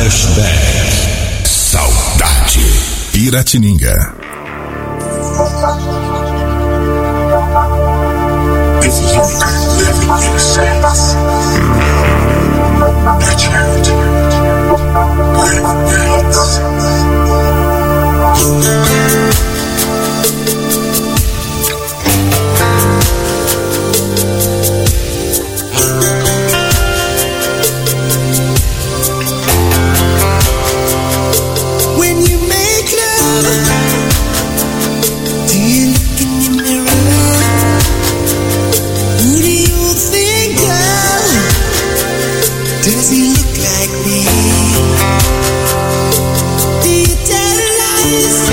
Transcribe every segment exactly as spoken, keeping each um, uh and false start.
Flashback. Saudade. Piratininga. If you could live in your sense, nurtured, when you make love, do you look in your mirror? Who do you think of? Does he look like me? Do you tell lies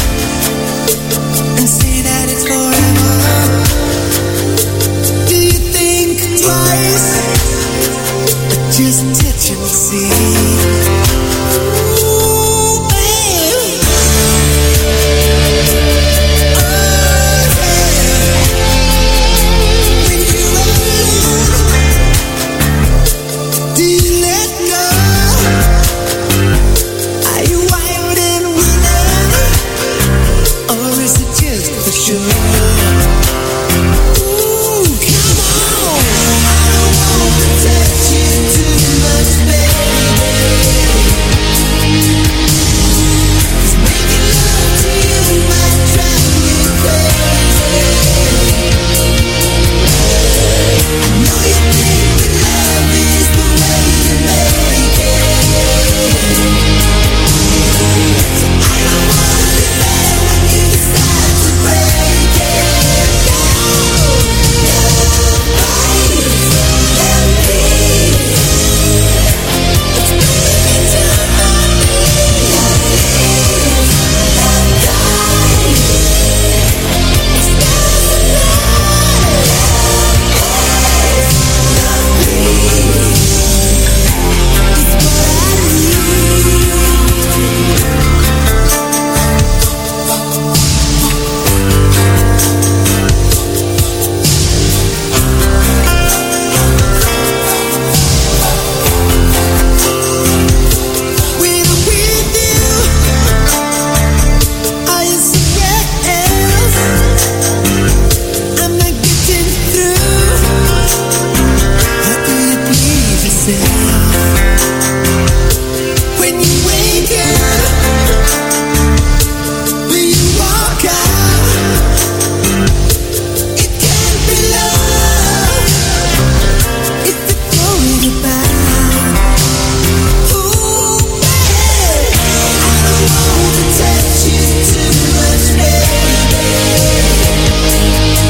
and say that it's forever? Do you think twice or just touch and see?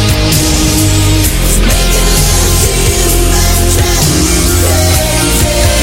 Yeah.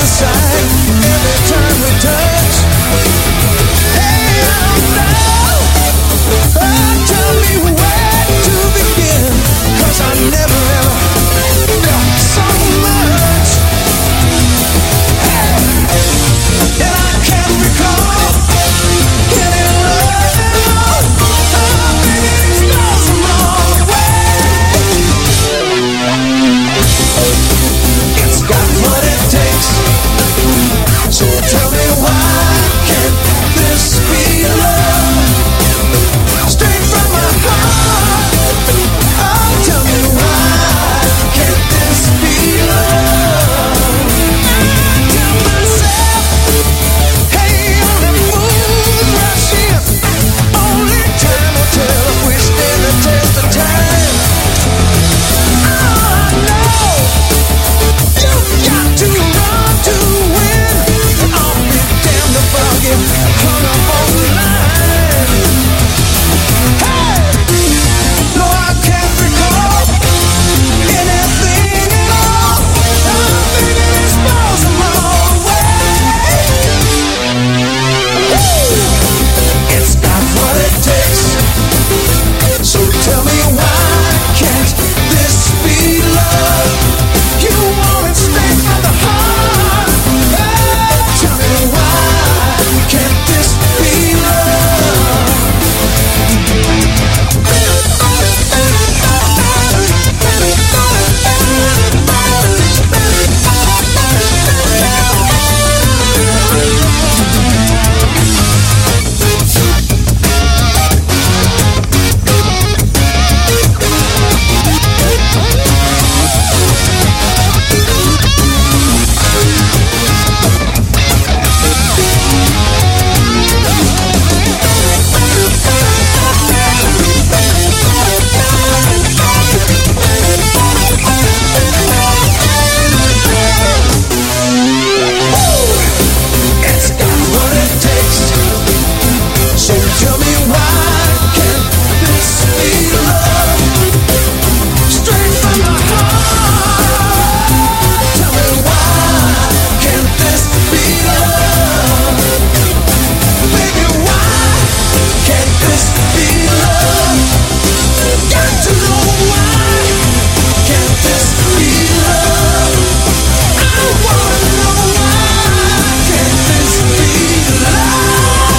side every time we touch. Hey, now, oh, tell me where to begin, 'cause I never ever felt so much. Hey, and I can't recall getting love at all. Oh, baby, these balls are all the way. It's got what it takes. So tell me why can't this be love? Straight from my heart. Oh, tell me why can't this be love? Tell myself, hey, only fools rush in. Only time will tell if we stand the test of time. Oh, no, you've got to run to win. I'll be damned if I'll get hung up on the line. Hey, no, I can't recall anything at all. Oh, baby, these balls are all way. It's got what it takes. So tell me why can't this be love? You want it straight from the heart. Oh, tell me why can't this be love? It's got what it takes. So tell me why can't this be love? Straight from my heart. Tell me why can't this be love? Baby, why can't this be love? Got to know why can't this be love? I wanna know why can't this be love?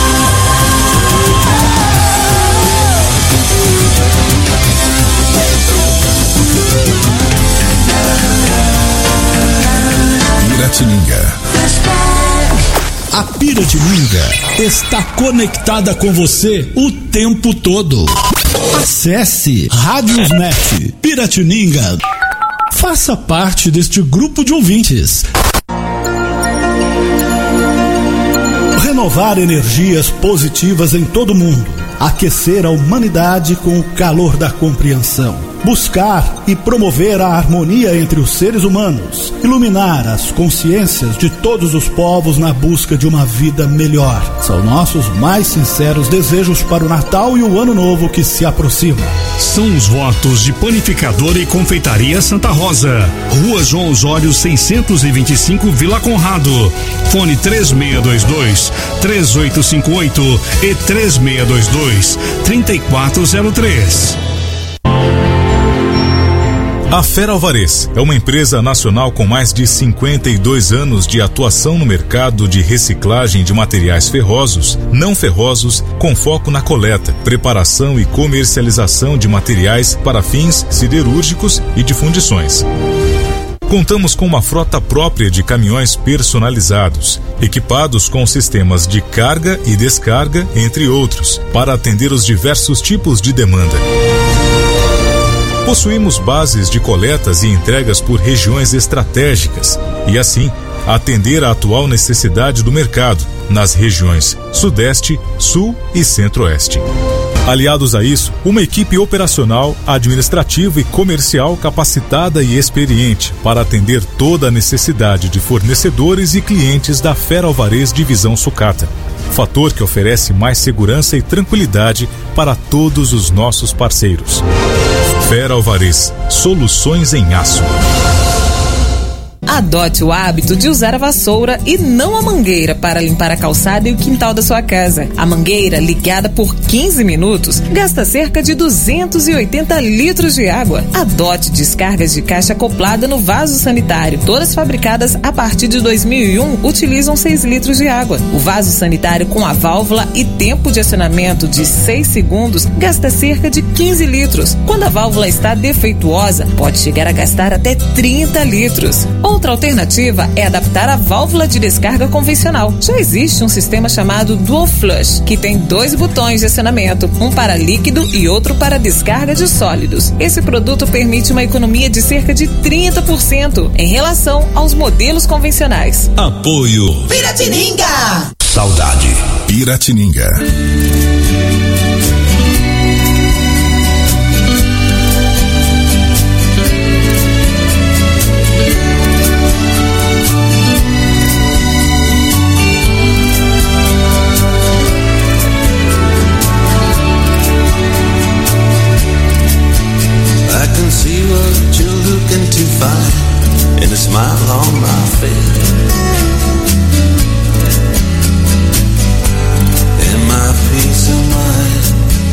Piratininga. A Piratininga está conectada com você o tempo todo. Acesse Radiosnet Piratininga. Faça parte deste grupo de ouvintes. Renovar energias positivas em todo mundo. Aquecer a humanidade com o calor da compreensão. Buscar e promover a harmonia entre os seres humanos. Iluminar as consciências de todos os povos na busca de uma vida melhor. São nossos mais sinceros desejos para o Natal e o Ano Novo que se aproxima. São os votos de Panificadora e Confeitaria Santa Rosa. Rua João Osório seiscentos e vinte e cinco, Vila Conrado. Fone três seis dois dois, três oito cinco oito e três seis dois dois, três quatro zero três. A Fera Alvarez é uma empresa nacional com mais de cinquenta e dois anos de atuação no mercado de reciclagem de materiais ferrosos, não ferrosos, com foco na coleta, preparação e comercialização de materiais para fins siderúrgicos e de fundições. Contamos com uma frota própria de caminhões personalizados, equipados com sistemas de carga e descarga, entre outros, para atender os diversos tipos de demanda. Possuímos bases de coletas e entregas por regiões estratégicas e, assim, atender à atual necessidade do mercado nas regiões Sudeste, Sul e Centro-Oeste. Aliados a isso, uma equipe operacional, administrativa e comercial capacitada e experiente para atender toda a necessidade de fornecedores e clientes da Fera Alvarez Divisão Sucata. Fator que oferece mais segurança e tranquilidade para todos os nossos parceiros. Fera Alvarez, soluções em aço. Adote o hábito de usar a vassoura e não a mangueira para limpar a calçada e o quintal da sua casa. A mangueira, ligada por quinze minutos, gasta cerca de duzentos e oitenta litros de água. Adote descargas de caixa acoplada no vaso sanitário. Todas fabricadas a partir de dois mil e um utilizam seis litros de água. O vaso sanitário com a válvula e tempo de acionamento de seis segundos gasta cerca de quinze litros. Quando a válvula está defeituosa, pode chegar a gastar até trinta litros. Outra alternativa é adaptar a válvula de descarga convencional. Já existe um sistema chamado Dual Flush, que tem dois botões de acionamento, um para líquido e outro para descarga de sólidos. Esse produto permite uma economia de cerca de trinta por cento em relação aos modelos convencionais. Apoio Piratininga! Saudade Piratininga. To find in a smile on my face, and my peace of mind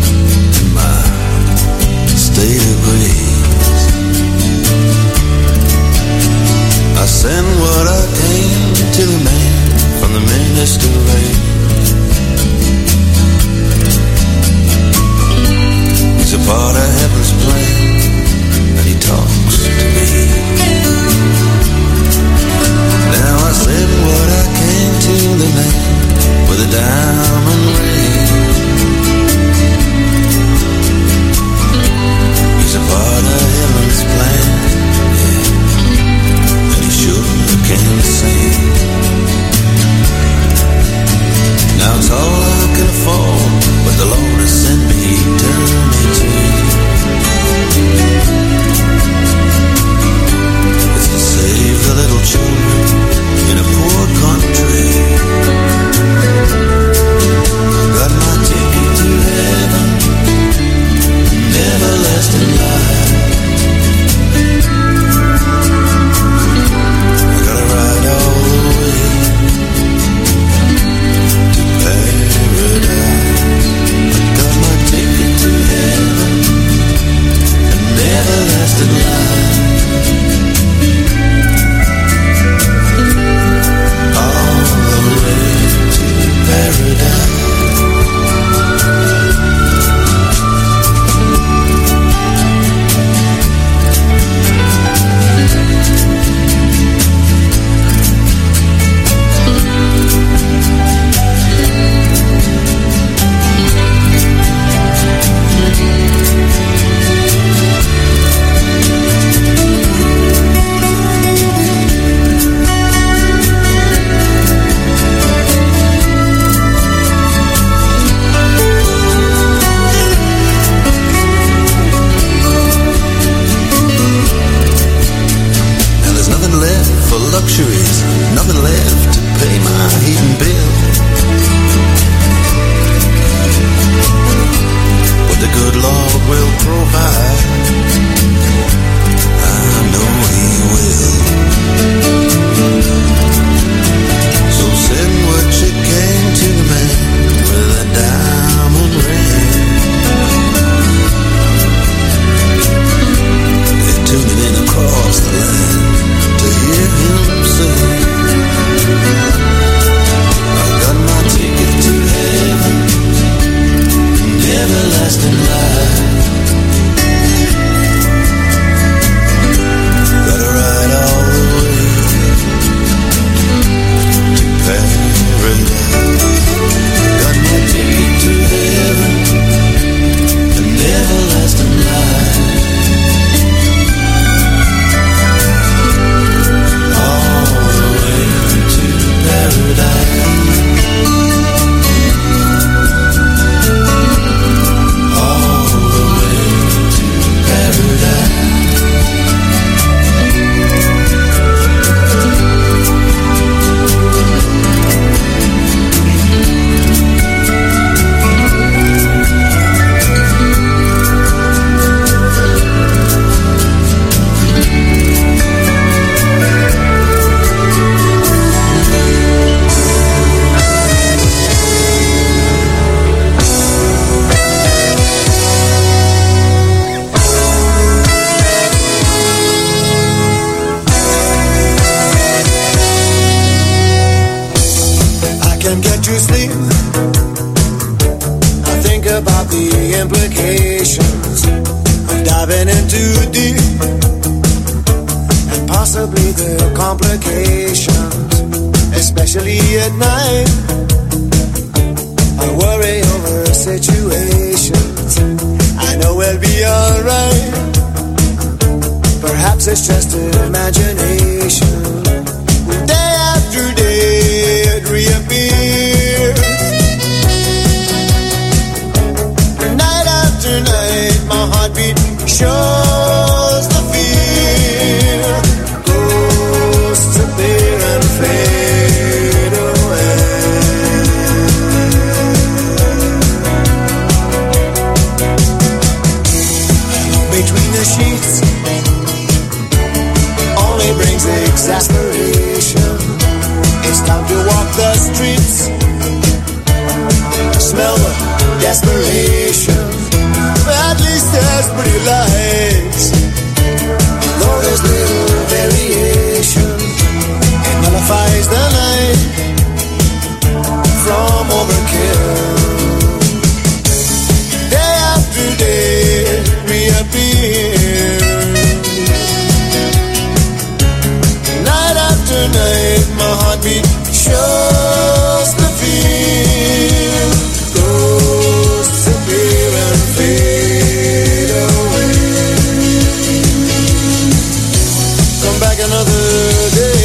can't get to sleep. I think about the implications of diving in too deep, and possibly the complications, especially at night. I worry over situations I know we'll be alright. Perhaps it's just imagination. Day after day it reappears. Night after night my heartbeat shows the fear. Ghosts appear and fade away. Between the sheets only brings exasperation. It's time to walk the streets, smell the desperation. At least there's pretty lights, though there's little variation. It nullifies the night from overkill. Day after day it reappears. Night after night my heartbeat shows the fear. Ghosts appear and fade away. Come back another day.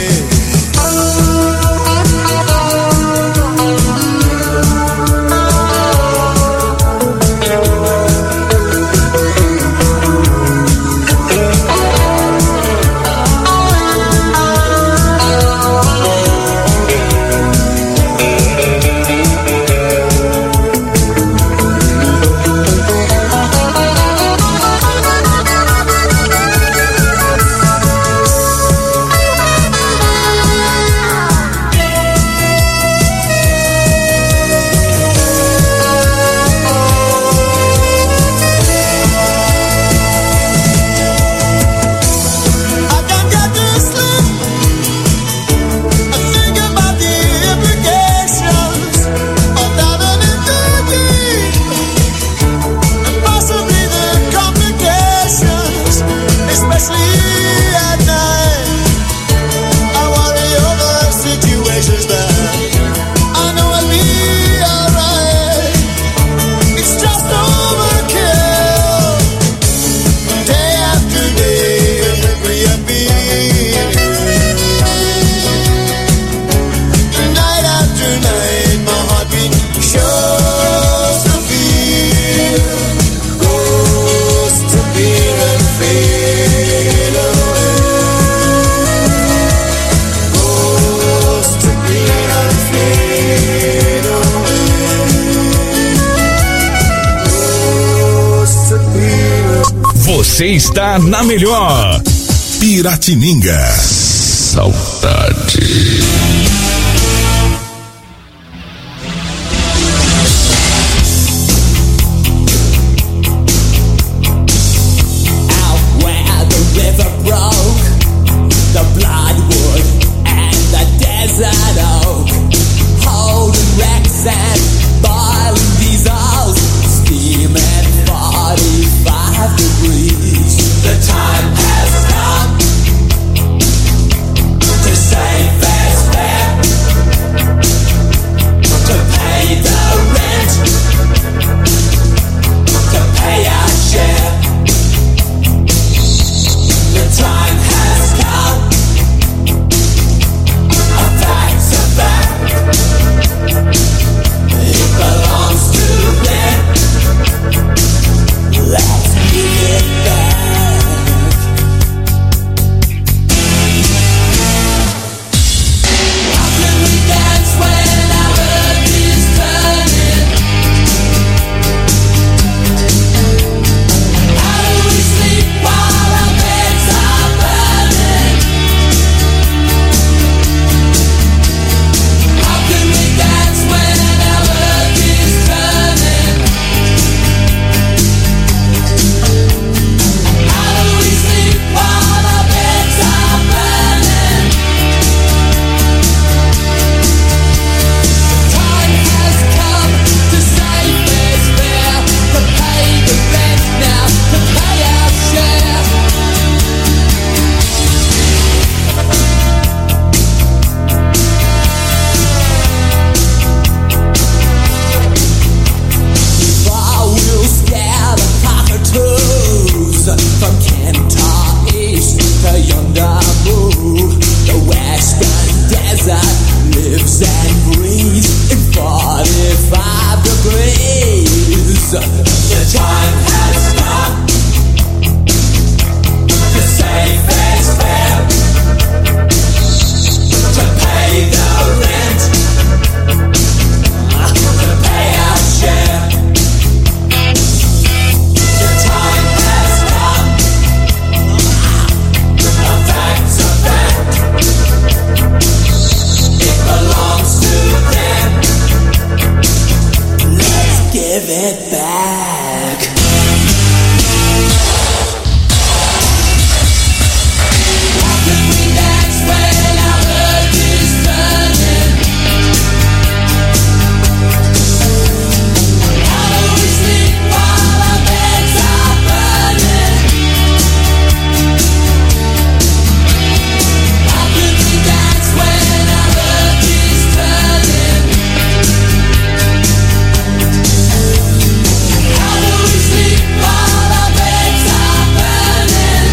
Você está na melhor Piratininga. Saudade. If forty-five degrees. Your time has come to save it's fair, to pay the rent, to pay our share. Your time has come. A fact's a fact. It belongs to them. Let's give it back. How can we dance when our earth is burning? How do we sleep while our beds are burning? How can we dance when our earth is turning? How do we sleep while our beds are burning?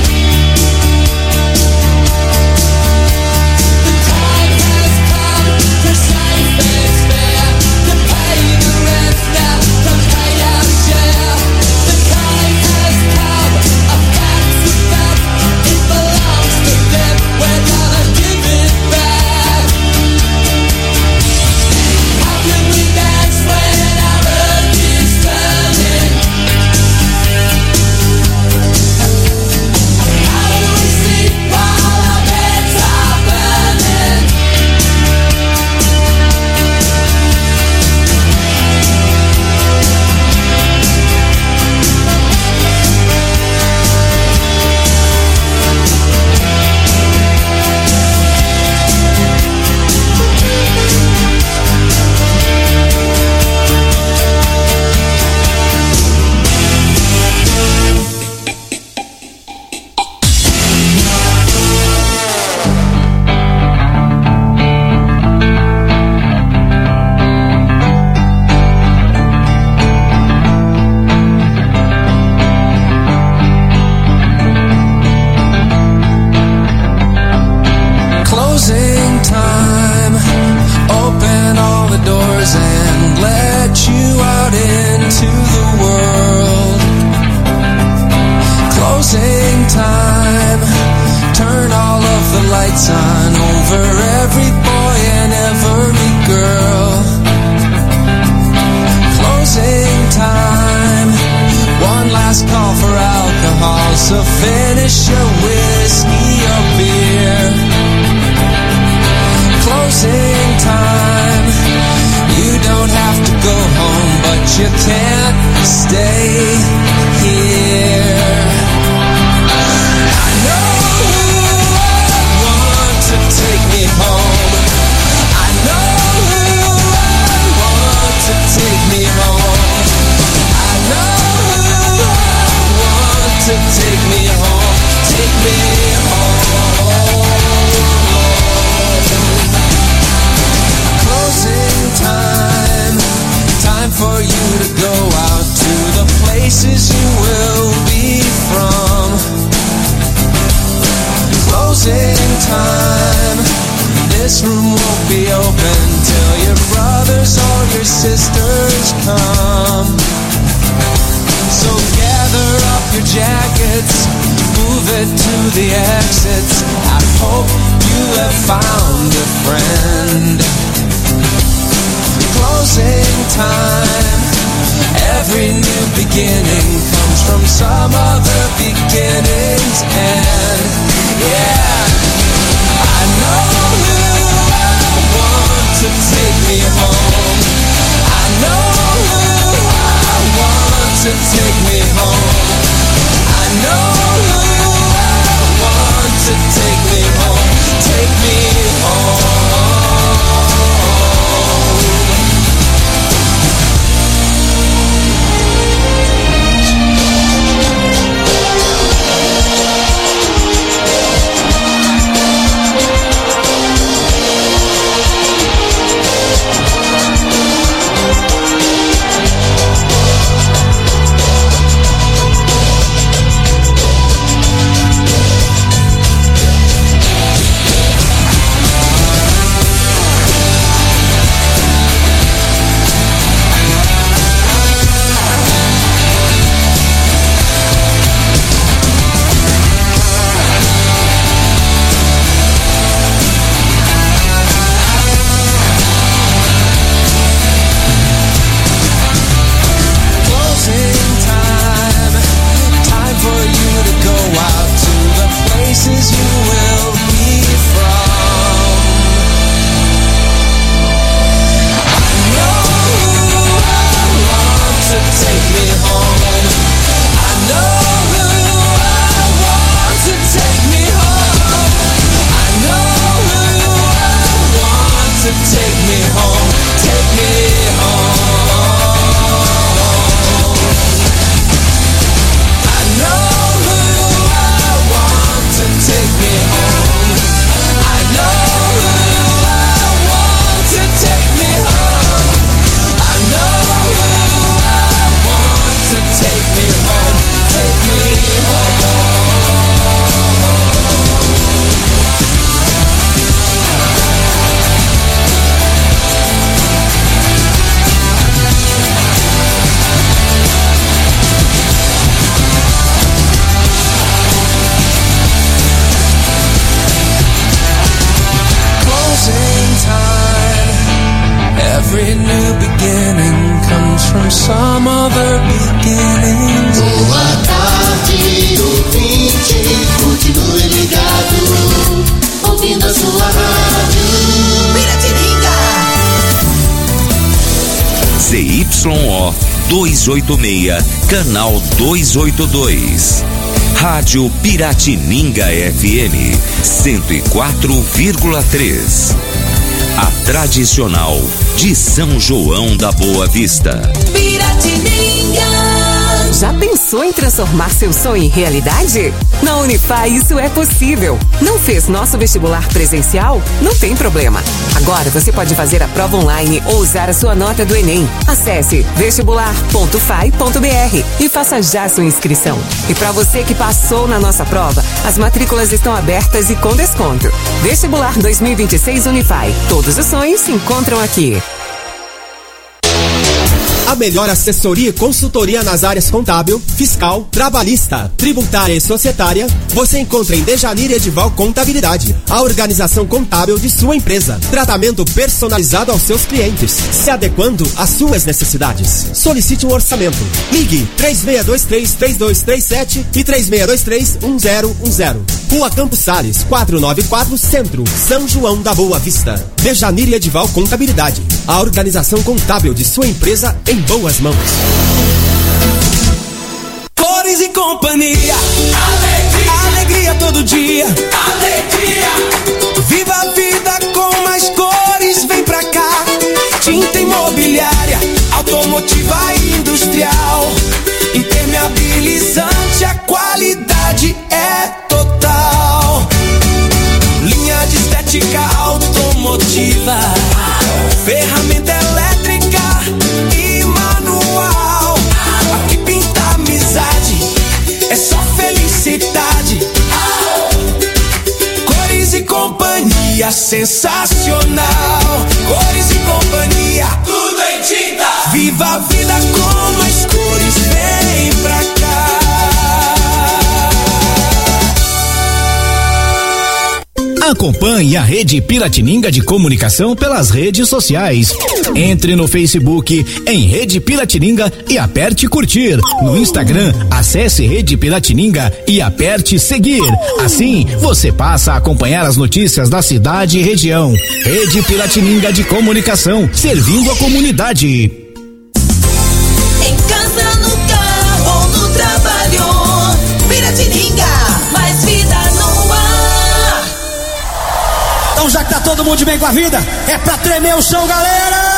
The time has come to save it's fair, to pay the rent now, to pay our share. The time has come, a fact's a fact. It belongs to them, we're gonna give it back. How can we dance when our earth is turning? How do we sleep while our beds are burning? Closing time. Open all the doors and let you out into the world. Closing time. Turn all of the lights on over every boy and every girl. Closing time. One last call for alcohol, so finish your whiskey or beer. Closing time. You don't have to go home, but you can't stay here. I know who I want to take me home. I know who I want to take me home. I know who I want to take me home. Take me home. Closing time. Time for you to go out to the places you will be from. Closing time. This room won't be open till your brothers or your sisters come. So gather up your jackets, move it to the exits. I hope you have found a friend. Closing time. Every new beginning comes from some other beginning's end. Yeah, I know who I want to take me home. I know who I want to take me home. I know who I want to take me home. Take me home. Every new beginning comes from some other beginning. Boa tarde, ouvinte, continue ligado, ouvindo a sua rádio Piratininga. Z Y O duzentos e oitenta e seis, canal duzentos e oitenta e dois. Rádio Piratininga F M cento e quatro vírgula três. A tradicional de São João da Boa Vista. Piratininga. Já pensou em transformar seu sonho em realidade? Na Unify isso é possível. Não fez nosso vestibular presencial? Não tem problema. Agora você pode fazer a prova online ou usar a sua nota do Enem. Acesse vestibular ponto fai ponto br e faça já sua inscrição. E para você que passou na nossa prova, as matrículas estão abertas e com desconto. Vestibular dois mil e vinte e seis Unify. Todos os sonhos se encontram aqui. A melhor assessoria e consultoria nas áreas contábil, fiscal, trabalhista, tributária e societária você encontra em Dejanir Edival Contabilidade, a organização contábil de sua empresa. Tratamento personalizado aos seus clientes, se adequando às suas necessidades. Solicite um orçamento. Ligue três seis dois três, três dois três sete e três seis dois três, um zero um zero. Rua Campos Sales, quatrocentos e noventa e quatro, Centro, São João da Boa Vista. Dejanir Edival Contabilidade, a organização contábil de sua empresa em boas mãos. Cores e companhia, alegria, alegria todo dia, alegria. Viva a vida com mais cores, vem pra cá. Tinta imobiliária, automotiva e industrial, impermeabilizante, a qualidade é total. Linha de estética automotiva, ferramenta elétrica e manual. Aqui pinta amizade, é só felicidade. Cores e companhia, sensacional. Cores e companhia, tudo em tinta. Viva a vida com mais cores, vem pra cá. Acompanhe a Rede Piratininga de Comunicação pelas redes sociais. Entre no Facebook em Rede Piratininga e aperte curtir. No Instagram, acesse Rede Piratininga e aperte seguir. Assim, você passa a acompanhar as notícias da cidade e região. Rede Piratininga de Comunicação, servindo a comunidade. Em casa, no carro ou no trabalho, Piratininga, mais vida no ar. Então já que tá todo mundo de bem com a vida, é pra tremer o chão, galera!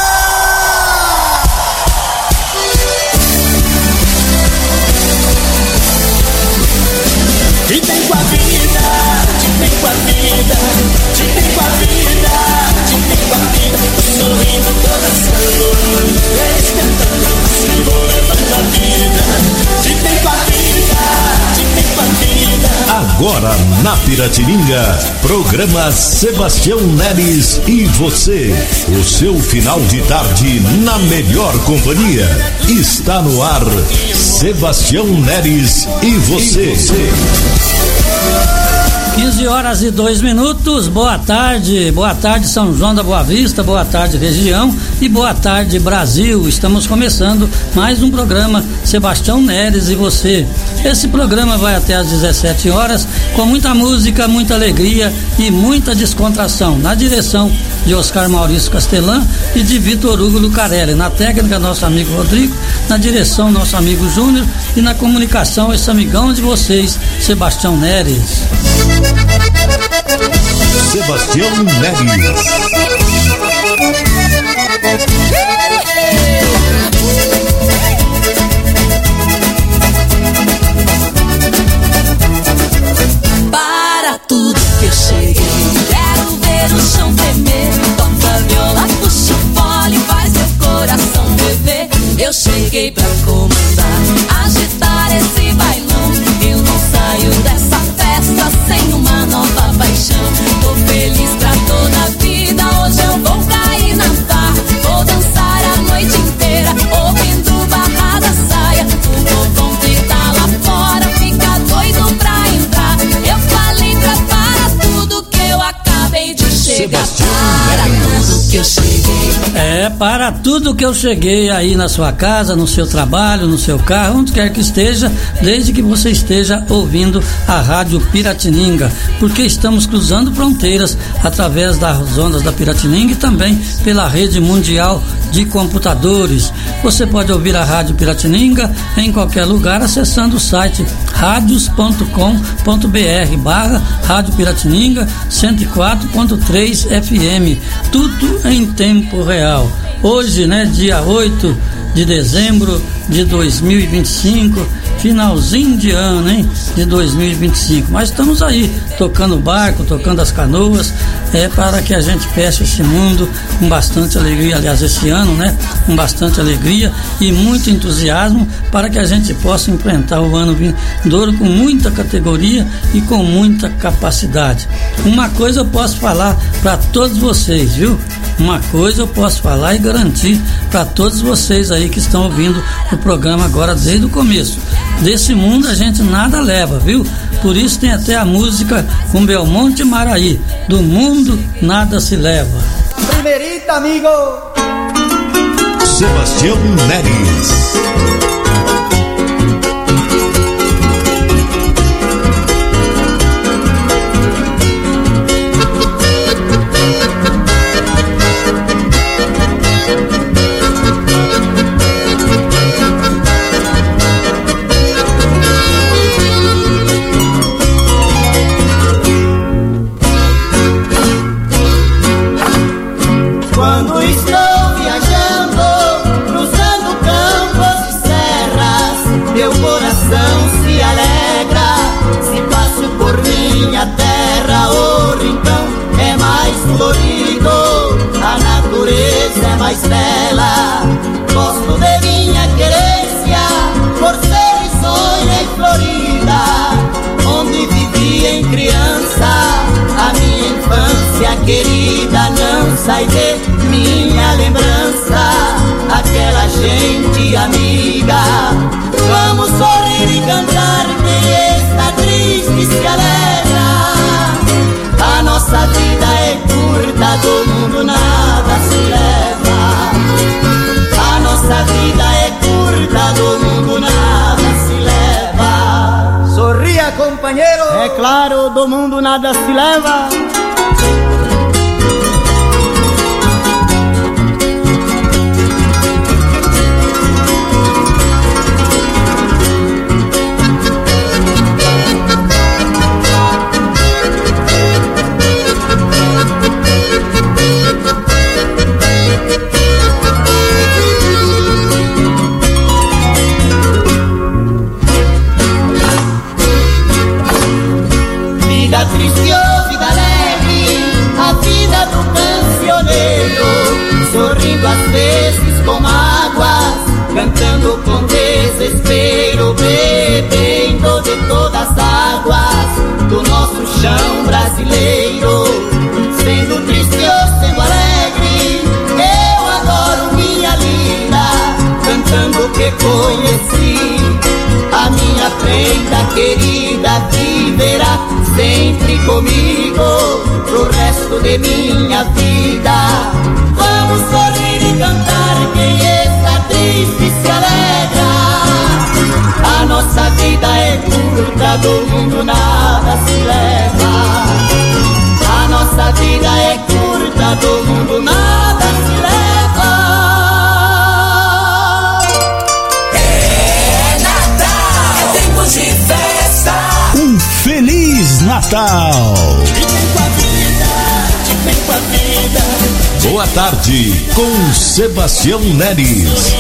De bem com a vida, de bem com a vida, de bem com a vida, de bem com a vida, sorrindo coração, esquentando, se vou levando a vida, de bem com a vida, de bem com a vida. Agora na Piratininga, programa Sebastião Neres e você. O seu final de tarde na melhor companhia. Está no ar, Sebastião Neres e você. quinze horas e dois minutos, boa tarde, boa tarde São João da Boa Vista, boa tarde região e boa tarde Brasil. Estamos começando mais um programa Sebastião Neres e você. Esse programa vai até às dezessete horas com muita música, muita alegria e muita descontração. Na direção de Oscar Maurício Castelã e de Vitor Hugo Lucarelli. Na técnica, nosso amigo Rodrigo. Na direção, nosso amigo Júnior. E na comunicação, esse amigão de vocês, Sebastião Neres. Sebastião Neres. Para tudo que eu cheguei, quero ver o chão tremer. Toca a viola, puxa o fole, faz meu coração beber. Eu cheguei pra comandar, agitar esse bailão. Eu não saio dessa festa sem uma nova paixão. Tô feliz pra toda a vida, hoje eu vou cair na farra. Vou dançar a noite inteira, ouvindo Barra da Saia. O povão grita lá fora, fica doido pra entrar. Eu falei prepara tudo que eu acabei de chegar. Para tudo que eu cheguei, É, para tudo que eu cheguei aí na sua casa, no seu trabalho, no seu carro, onde quer que esteja, desde que você esteja ouvindo a Rádio Piratininga, porque estamos cruzando fronteiras através das ondas da Piratininga e também pela rede mundial de computadores. Você pode ouvir a Rádio Piratininga em qualquer lugar acessando o site radios ponto com ponto br barra Rádio Piratininga cento e quatro ponto três F M, tudo em tempo real. Hoje, né, dia oito de dezembro de dois mil e vinte e cinco, finalzinho de ano, hein, de dois mil e vinte e cinco, mas estamos aí tocando o barco, tocando as canoas, é, para que a gente feche esse mundo com bastante alegria, aliás, esse ano, né, com bastante alegria e muito entusiasmo, para que a gente possa enfrentar o ano vindouro com muita categoria e com muita capacidade. Uma coisa eu posso falar para todos vocês, viu? Uma coisa eu posso falar e garantir para todos vocês aí que estão ouvindo o programa agora desde o começo. Desse mundo a gente nada leva, viu? Por isso tem até a música com Belmonte Maraí, do mundo nada se leva. Primeirita, amigo! Sebastião Neres. Quando estou viajando, cruzando campos e serras, meu coração se alegra. Se passo por minha terra, o rincão é mais florido, a natureza é mais bela. Gosto de minha querência, por ser risonha e florida, onde vivi em criança. A minha infância querida não sai de minha lembrança, aquela gente amiga. Vamos sorrir e cantar, quem está triste se alegra. A nossa vida é curta, do mundo nada se leva. A nossa vida é curta, do mundo nada se leva. Sorria, companheiro! É claro, do mundo nada se leva. Vida triste ou vida alegre, a vida do cancioneiro, sorrindo às vezes com mágoas, cantando com desespero, bebendo de todas as águas do nosso chão brasileiro. Sendo triste ou sendo alegre, eu adoro minha linda, cantando que conheci. A minha prenda querida viverá sempre comigo pro resto de minha vida. Vamos sorrir e cantar, quem está triste se alegra. A nossa vida é curta, do mundo nada se leva. A nossa vida é curta, do mundo nada se leva. É Natal, é tempo de festa. Um Feliz Natal! Boa tarde com Sebastião Neres.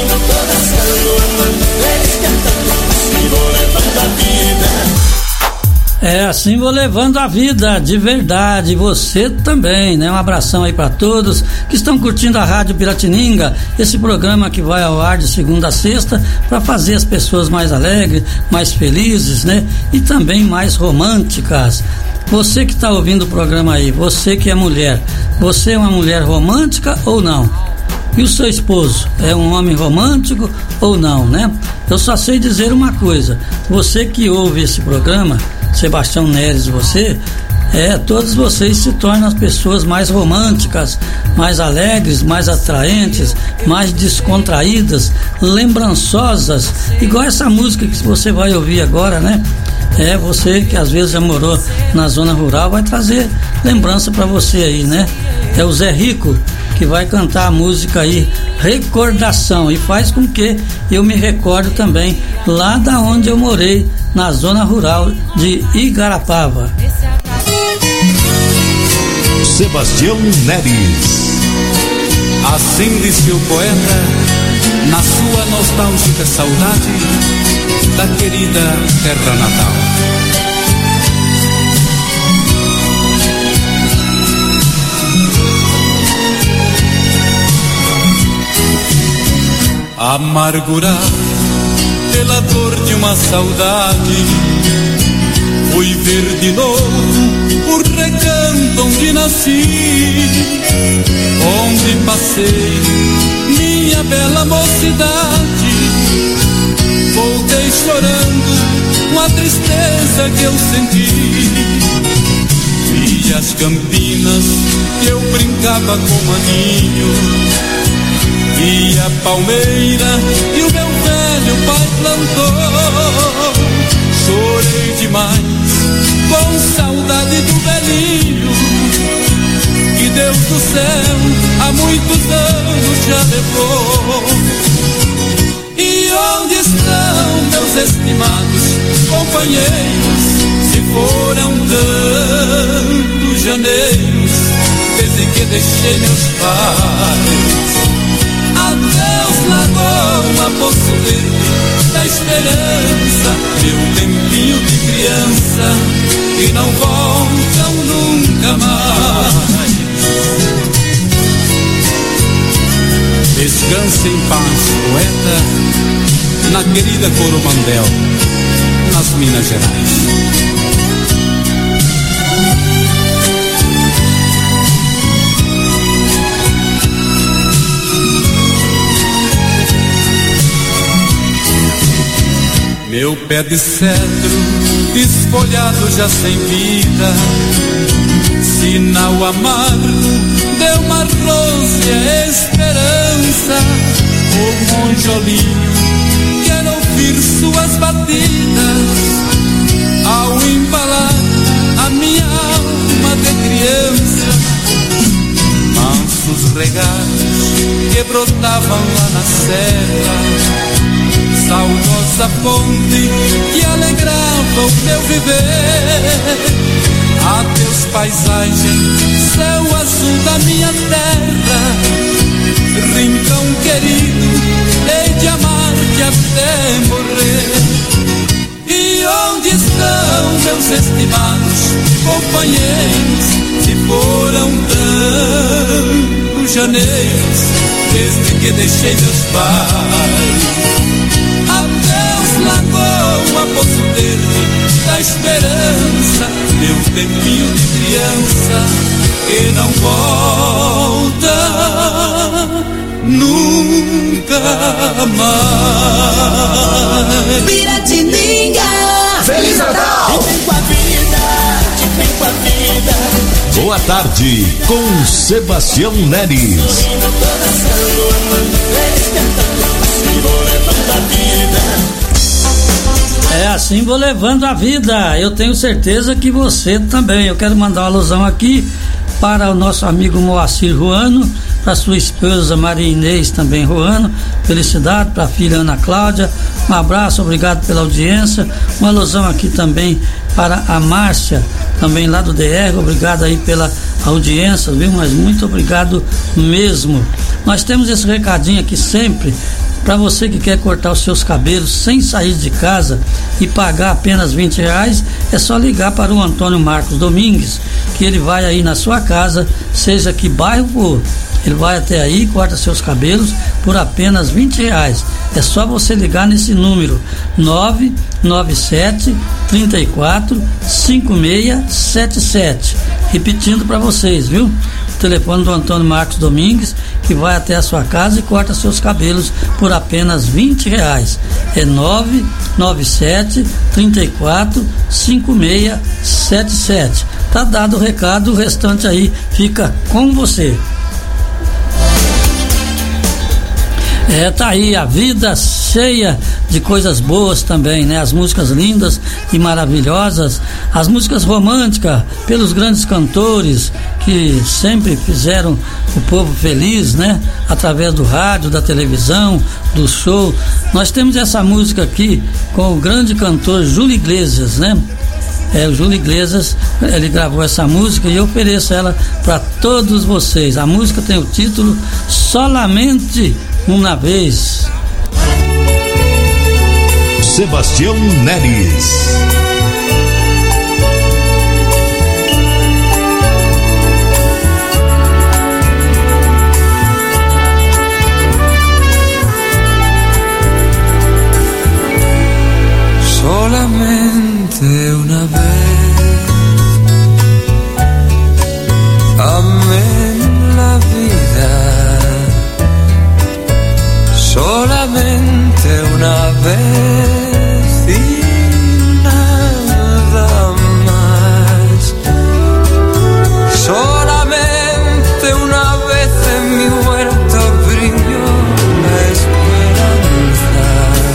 É, assim vou levando a vida de verdade, você também, né? Um abração aí para todos que estão curtindo a Rádio Piratininga, esse programa que vai ao ar de segunda a sexta para fazer as pessoas mais alegres, mais felizes, né? E também mais românticas. Você que está ouvindo o programa aí, você que é mulher, você é uma mulher romântica ou não? E o seu esposo é um homem romântico ou não, né? Eu só sei dizer uma coisa, você que ouve esse programa, Sebastião Neres, você É, todos vocês se tornam as pessoas mais românticas, mais alegres, mais atraentes, mais descontraídas, lembrançosas, igual essa música que você vai ouvir agora, né? É, você que às vezes já morou na zona rural vai trazer lembrança para você aí, né? É o Zé Rico que vai cantar a música aí, Recordação, e faz com que eu me recorde também lá da onde eu morei, na zona rural de Igarapava. Sebastião Neres. Assim disse o poeta na sua nostálgica saudade da querida terra natal. Amargurado pela dor de uma saudade, fui ver de novo o recanto onde nasci, onde passei minha bela mocidade. Voltei chorando com a tristeza que eu senti, vi as campinas que eu brincava com maninho, e a palmeira que o meu velho pai plantou. Chorei demais com saudade do velhinho, que Deus do céu há muitos anos já levou. E onde estão meus estimados companheiros, se foram tantos janeiros desde que deixei meus pais? Adeus, Lagoa, Poço Verde da Esperança, meu tempinho de criança, que não voltam nunca mais. Descanse em paz, poeta, na querida Coromandel, nas Minas Gerais. Meu pé de cedro, desfolhado já sem vida, sinal amargo de uma rósea esperança. O monjolinho quer ouvir suas batidas, ao embalar a minha alma de criança. Mansos regatos que brotavam lá na serra, saudosa ponte que alegrava o meu viver. Adeus, paisagem, céu azul da minha terra, rincão querido, hei de amar-te até morrer. E onde estão meus estimados companheiros, se foram tantos janeiros desde que deixei meus pais? Lagoa, Poço Verde da Esperança, meu tempinho de criança, que não volta nunca mais. Piratininga, Feliz Natal! Te bem com a vida, te bem com a vida. Boa tarde com Sebastião Neres. É assim vou levando a vida. Eu tenho certeza que você também. Eu quero mandar uma alusão aqui para o nosso amigo Moacir Ruano, para sua esposa Maria Inês também Ruano. Felicidade para a filha Ana Cláudia. Um abraço, obrigado pela audiência. Uma alusão aqui também para a Márcia, também lá do D R. Obrigado aí pela audiência, viu? Mas muito obrigado mesmo. Nós temos esse recadinho aqui sempre para você que quer cortar os seus cabelos sem sair de casa e pagar apenas vinte reais. É só ligar para o Antônio Marcos Domingues, que ele vai aí na sua casa, seja que bairro for. Ele vai até aí, corta seus cabelos por apenas vinte reais. É só você ligar nesse número nove nove sete, três quatro, cinco seis sete sete. Repetindo para vocês, viu? O telefone do Antônio Marcos Domingues, que vai até a sua casa e corta seus cabelos por apenas vinte reais. É nove nove sete, três quatro, cinco seis sete sete. Tá dado o recado, o restante aí fica com você. É, tá aí a vida cheia de coisas boas também, né? As músicas lindas e maravilhosas, as músicas românticas pelos grandes cantores que sempre fizeram o povo feliz, né? Através do rádio, da televisão, do show. Nós temos essa música aqui com o grande cantor Júlio Iglesias, né? É, o Júlio Iglesias, ele gravou essa música e eu ofereço ela para todos vocês. A música tem o título Solamente Uma Vez. Sebastião Neres. Solamente una vez amé la vida, solamente una vez y nada más, solamente una vez en mi huerto brilló la esperanza,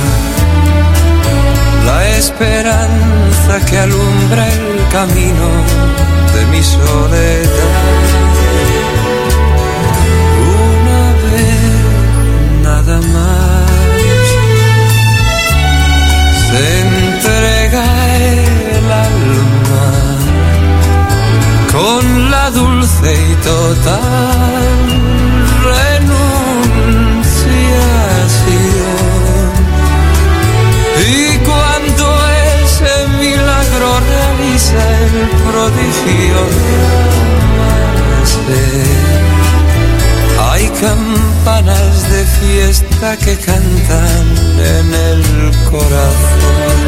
la esperanza que alumbra el camino de mi soledad. Una vez nada más se entrega el alma con la dulce y total renunciación. Y cuando ese milagro realiza el prodigio de amarse, hay campanas de fiesta que cantan en el corazón.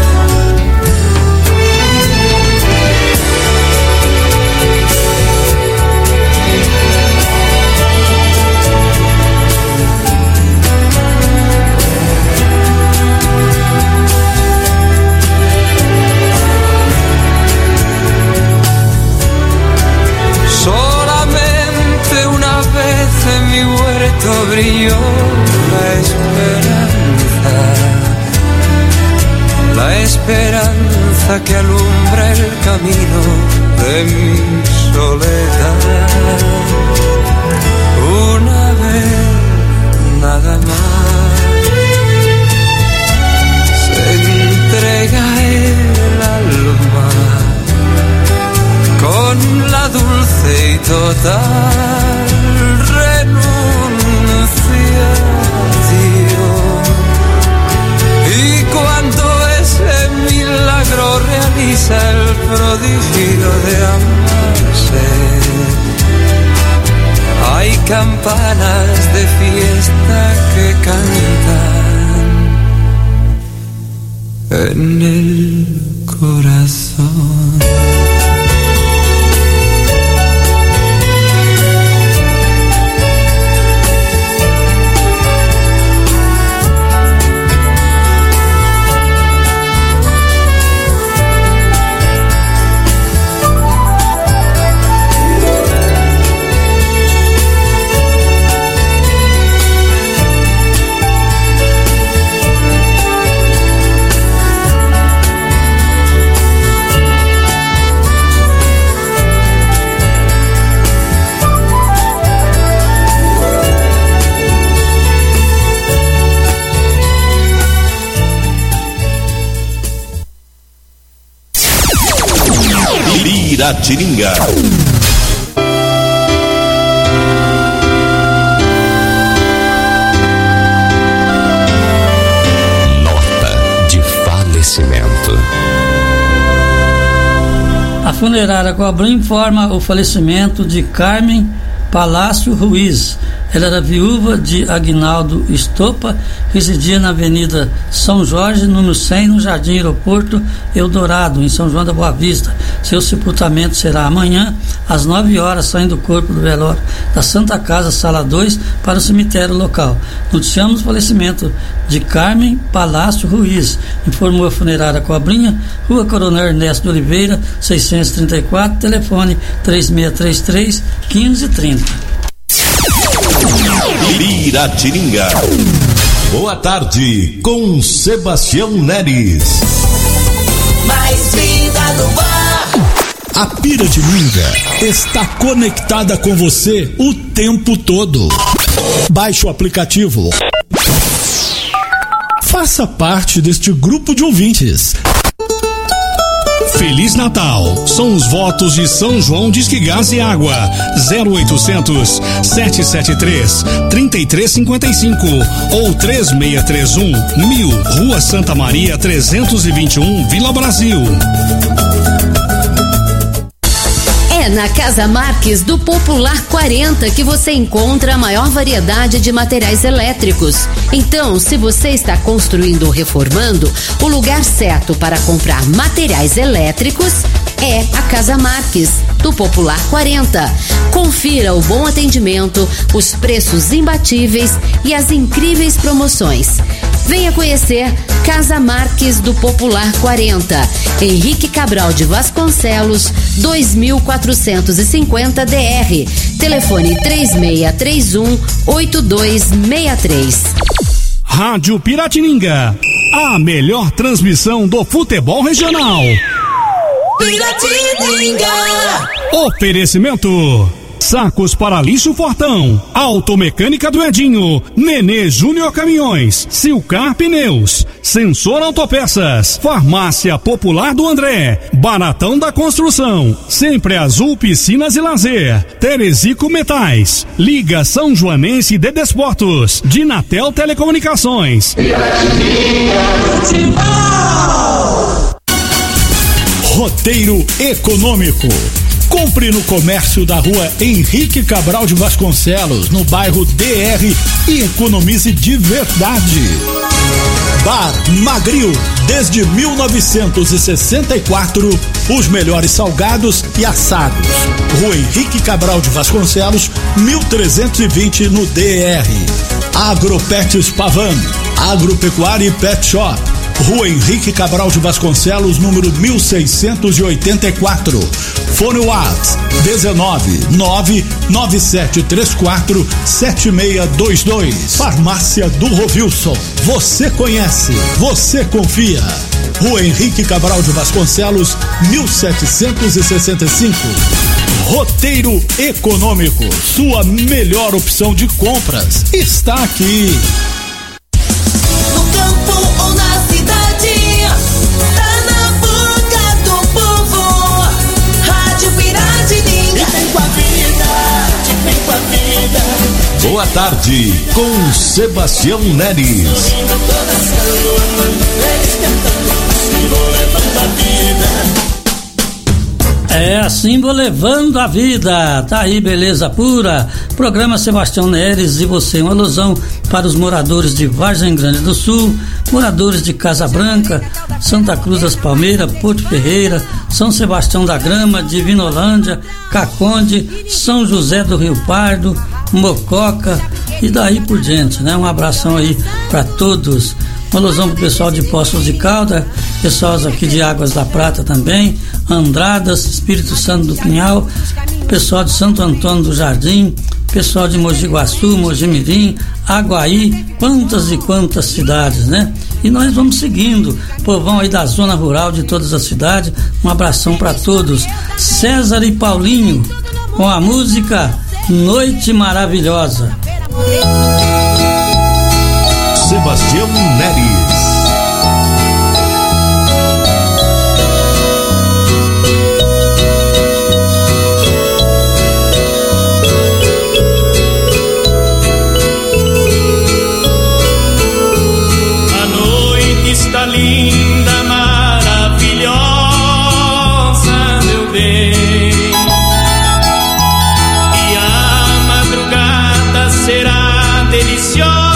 Solamente una vez en mi huerto brilló la esperanza, la esperanza que alumbra el camino de mi soledad. Una vez nada más se entrega el alma con la dulce y total renunciación. Y cuando ese milagro realiza el prodigio de amarse, hay campanas de fiesta que cantan en el corazón. Piratininga. Nota de falecimento. A funerária Cobrim informa o falecimento de Carmen Palácio Ruiz. Ela era viúva de Aguinaldo Estopa, residia na Avenida São Jorge, número cem, no Jardim Aeroporto Eldorado, em São João da Boa Vista. Seu sepultamento será amanhã, às nove horas, saindo o corpo do velório da Santa Casa, sala dois, para o cemitério local. Noticiamos o falecimento de Carmen Palácio Ruiz, informou a funerária Cobrinha, Rua Coronel Ernesto de Oliveira, seiscentos e trinta e quatro, telefone três seis três três, um cinco três zero. Piratininga. Boa tarde com Sebastião Neres. Mais vida no ar. A Piratininga está conectada com você o tempo todo. Baixe o aplicativo. Faça parte deste grupo de ouvintes. Feliz Natal. São os votos de São João Disque Gás e Água. zero oitocentos, sete sete três, três três cinco cinco ou três seis três um, mil, Rua Santa Maria trezentos e vinte e um, Vila Brasil. É na Casa Marques do Popular quarenta que você encontra a maior variedade de materiais elétricos. Então, se você está construindo ou reformando, o lugar certo para comprar materiais elétricos é a Casa Marques do Popular quarenta. Confira o bom atendimento, os preços imbatíveis e as incríveis promoções. Venha conhecer Casa Marques do Popular quarenta, Henrique Cabral de Vasconcelos, dois mil quatrocentos e cinquenta D R. Telefone três seis três um, oito dois seis três. Rádio Piratininga, a melhor transmissão do futebol regional. Piratininga. Oferecimento: Sacos para lixo Fortão, Automecânica do Edinho, Nenê Júnior Caminhões, Silcar Pneus, Sensor Autopeças, Farmácia Popular do André, Baratão da Construção, Sempre Azul Piscinas e Lazer, Terezico Metais, Liga São Joanense de Desportos, Dinatel Telecomunicações. Roteiro econômico. Compre no comércio da rua Henrique Cabral de Vasconcelos, no bairro D R, e economize de verdade. Bar Magril, desde mil novecentos e sessenta e quatro, os melhores salgados e assados. Rua Henrique Cabral de Vasconcelos, mil trezentos e vinte, no D R. Agropets Pavan, Agropecuária e Pet Shop, Rua Henrique Cabral de Vasconcelos, número mil seiscentos e oitenta e quatro. Fone Whats dezenove, nove nove sete três quatro, sete seis dois dois. Farmácia do Rovilson. Você conhece, você confia. Rua Henrique Cabral de Vasconcelos, mil setecentos e sessenta e cinco. Roteiro econômico. Sua melhor opção de compras está aqui. No campo ou na cidade, tá na boca do povo. Rádio Piratininga. De bem com a vida, de bem com a vida. Boa tarde com Sebastião Neres. Sorrindo toda samba, eles cantando, assim vou levando a vida. É assim vou levando a vida. Tá aí, beleza pura. Programa Sebastião Neres e você, uma alusão para os moradores de Vargem Grande do Sul, moradores de Casa Branca, Santa Cruz das Palmeiras, Porto Ferreira, São Sebastião da Grama, Divinolândia, Caconde, São José do Rio Pardo, Mococa e daí por diante, né? Um abração aí para todos. Uma alusão pro pessoal de Poços de Calda, pessoal aqui de Águas da Prata também, Andradas, Espírito Santo do Pinhal, pessoal de Santo Antônio do Jardim, pessoal de Mogi Guaçu, Mogi Mirim, Aguaí, quantas e quantas cidades, né? E nós vamos seguindo, povão aí da zona rural de todas as cidades. Um abração para todos. César e Paulinho com a música Noite Maravilhosa. Sebastião Neres. A noite está linda, maravilhosa, meu bem, e a madrugada será deliciosa.